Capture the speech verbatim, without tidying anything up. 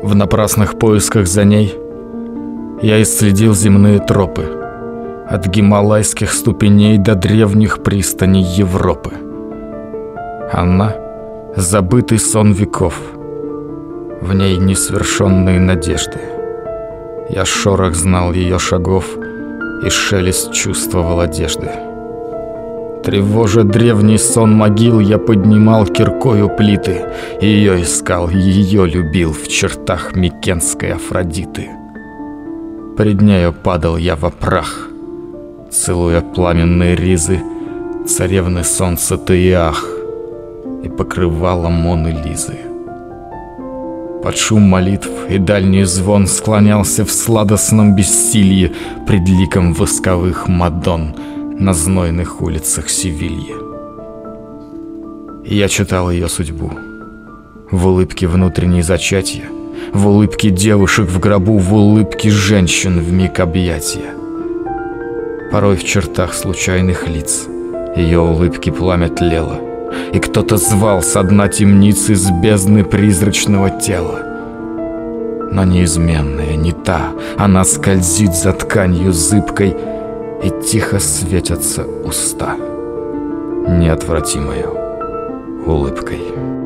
В напрасных поисках за ней я исследил земные тропы, от гималайских ступеней до древних пристаней Европы. Она — забытый сон веков, в ней несвершенные надежды. Я шорох знал ее шагов и шелест чувствовал одежды. Тревожа древний сон могил, я поднимал киркою плиты, ее искал, ее любил в чертах микенской Афродиты. Пред нею падал я во прах, целуя пламенные ризы царевны солнца Таиах и покрывала Моны Лизы. Под шум молитв и дальний звон склонялся в сладостном бессилье пред ликом восковых мадонн на знойных улицах Севильи. Я читал ее судьбу в улыбке внутренней зачатия, в улыбке девушек в гробу, в улыбке женщин в миг объятия. Порой в чертах случайных лиц ее улыбки пламя тлело, и кто-то звал со дна темницы с бездны призрачного тела. Но неизменная не та, она скользит за тканью зыбкой, и тихо светятся уста неотвратимою улыбкой.